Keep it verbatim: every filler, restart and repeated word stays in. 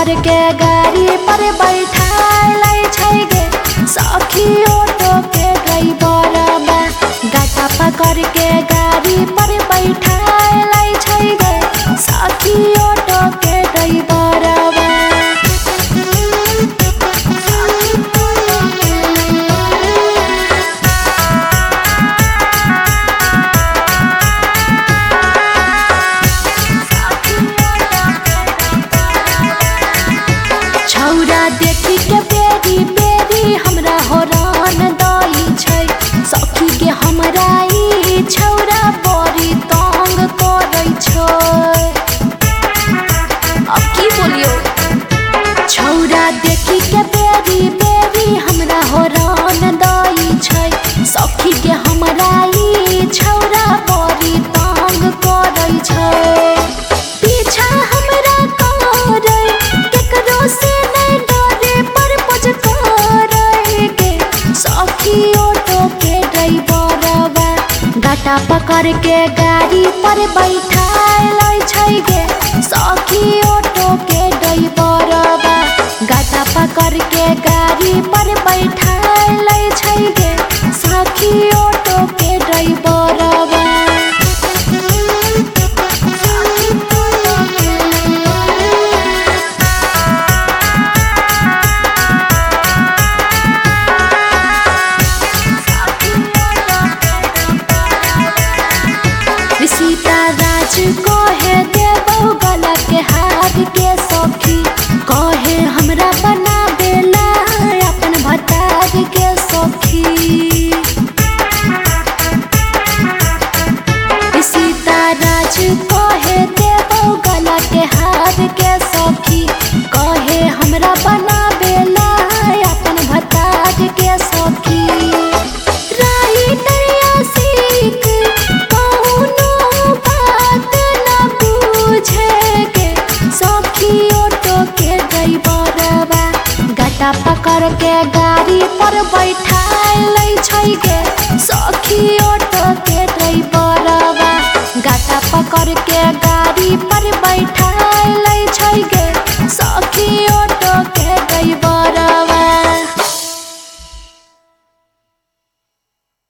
पकड़ के गाड़ी पर बैठालै छै गे सखी ऑटो के ड्राइवरवा। गाटा पकड़ के गाड़ी पर बैठालै छै गे सखी ऑटो के ड्राइवरवा। छौरा देखी के बेरी बेरी हमरा होरान दै छै सखी के हमरा ई छौरा बड़ी तंग करै छै। अब की बोलियो छौरा देखी के बेरी बेरी हमरा होरान दै छै सखी के हमरा ई छौरा बड़ी तंग करै छै। पीछा हमरा करे केकरो से नहीं डरे पर पज करे गे सखी ऑटो के ड्राइवरवा। गाटा पकड़ के गाड़ी पर बैठालै छै गे सखी ऑटो के ड्राइवरवा। गाटा पकड़ के गाड़ी पर बैठालै छै गे सखी ऑटो के ड्राइवरवा। सीता राज कहे देबौ गला के हाथ के सखी कहे हमरा बना देला अपन भतार के सखी। सीता राज कहे देबौ गला के हाथ के सखी कहे हमरा बना देला अपन भतार के सखी। राही दरिया सीख सखी ऑटो के ड्राइवरवा। गाटा पकड़ के गाड़ी पर बैठा